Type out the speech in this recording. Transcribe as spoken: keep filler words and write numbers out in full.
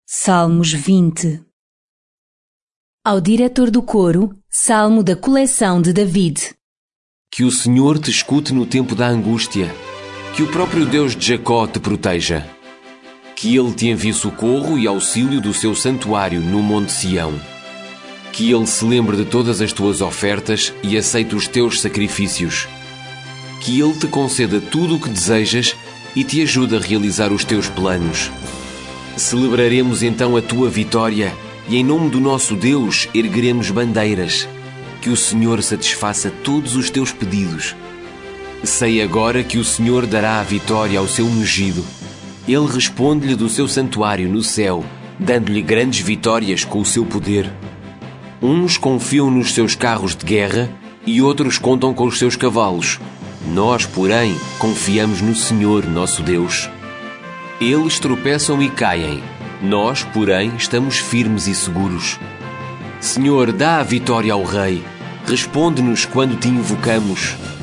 Salmos vinte. Ao diretor do coro, salmo da coleção de David. Que o Senhor te escute no tempo da angústia, que o próprio Deus de Jacó te proteja, que Ele te envie socorro e auxílio do seu santuário no Monte Sião, que Ele se lembre de todas as tuas ofertas e aceite os teus sacrifícios, que Ele te conceda tudo o que desejas e te ajude a realizar os teus planos. Celebraremos então a tua vitória e em nome do nosso Deus ergueremos bandeiras. Que o Senhor satisfaça todos os teus pedidos. Sei agora que o Senhor dará a vitória ao seu ungido. Ele responde-lhe do seu santuário no céu, dando-lhe grandes vitórias com o seu poder. Uns confiam nos seus carros de guerra e outros contam com os seus cavalos. Nós, porém, confiamos no Senhor, nosso Deus. Eles tropeçam e caem. Nós, porém, estamos firmes e seguros. Senhor, dá a vitória ao Rei. Responde-nos quando te invocamos.